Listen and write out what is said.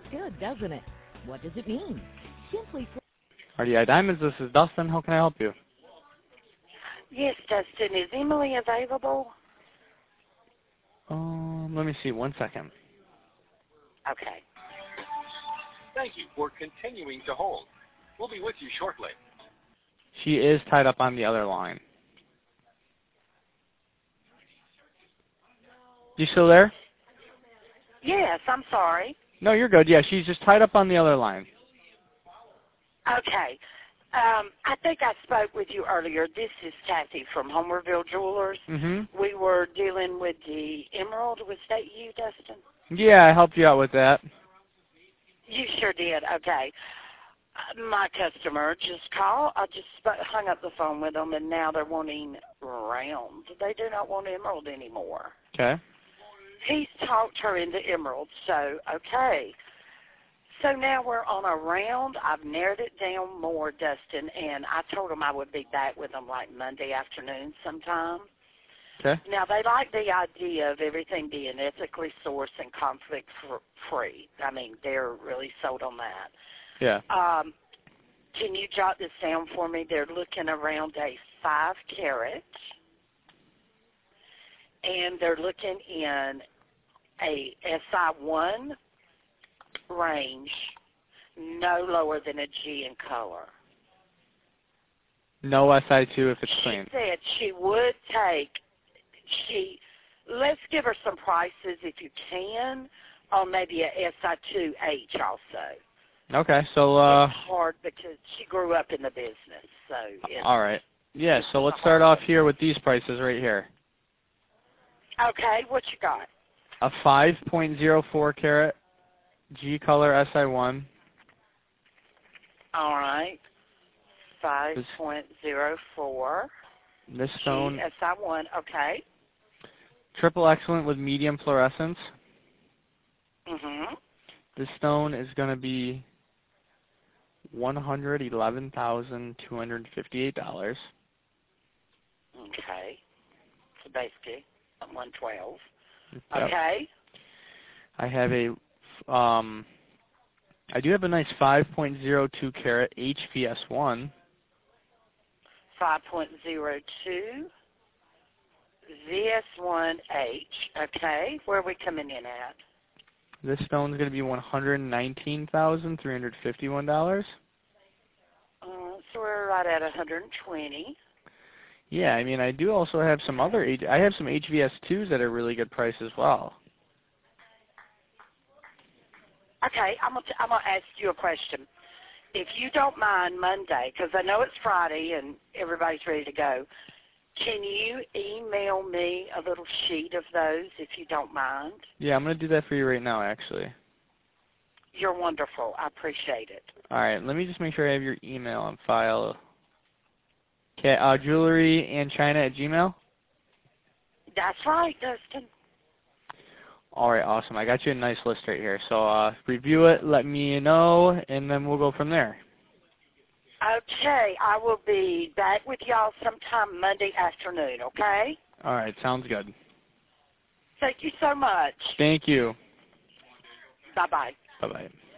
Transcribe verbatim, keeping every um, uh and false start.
good, doesn't it? What does it mean? Simply put, R D I Diamonds, this is Dustin. How can I help you? Yes, Dustin. Is Emily available? Um, let me see. One second. Okay. Thank you for continuing to hold. We'll be with you shortly. She is tied up on the other line. You still there? Yes, I'm sorry. No, you're good. Yeah, she's just tied up on the other line. Okay. Um, I think I spoke with you earlier. This is Kathy from Homerville Jewelers. Mm-hmm. We were dealing with the emerald. Was that you, Dustin? Yeah, I helped you out with that. You sure did. Okay. Uh, my customer just called. I just sp- hung up the phone with them, and now they're wanting round. They do not want emerald anymore. Okay. He's talked her into emerald, so okay. So now we're on a round. I've narrowed it down more, Dustin, and I told them I would be back with them like Monday afternoon sometime. Okay. Now, they like the idea of everything being ethically sourced and conflict-free. I mean, they're really sold on that. Yeah. Um, can you jot this down for me? They're looking around a five carat, and they're looking in a S I one range, no lower than a G in color. No S I two if it's She clean. said she would take, she, let's give her some prices if you can, on maybe a S I two H also. Okay, so, uh... It's hard because she grew up in the business, so it's... All right. Yeah, so let's start off here with these prices right here. Okay, what you got? A five point zero four carat G color S I one. All right. five point zero four. This stone. G S I one, okay. Triple excellent with medium fluorescence. Mm-hmm. This stone is going to be one hundred eleven thousand two hundred fifty-eight dollars. Okay. So basically, one twelve. Yep. Okay. I have a, um, I do have a nice five point zero two carat H V S one. five point zero two V S one H. Okay. Where are we coming in at? This stone is going to be one hundred nineteen thousand three hundred fifty-one dollars. Uh, so we're right at one hundred twenty. Yeah, I mean, I do also have some other, H I have some H V S twos at a really good price as well. Okay, I'm going to I'm gonna ask you a question. If you don't mind Monday, because I know it's Friday and everybody's ready to go, can you email me a little sheet of those if you don't mind? Yeah, I'm going to do that for you right now, actually. You're wonderful. I appreciate it. All right, let me just make sure I have your email on file. Okay, uh, jewelry and China at Gmail? That's right, Dustin. All right, awesome. I got you a nice list right here. So uh, review it, let me know, and then we'll go from there. Okay, I will be back with y'all sometime Monday afternoon, okay? All right, sounds good. Thank you so much. Thank you. Bye-bye. Bye-bye.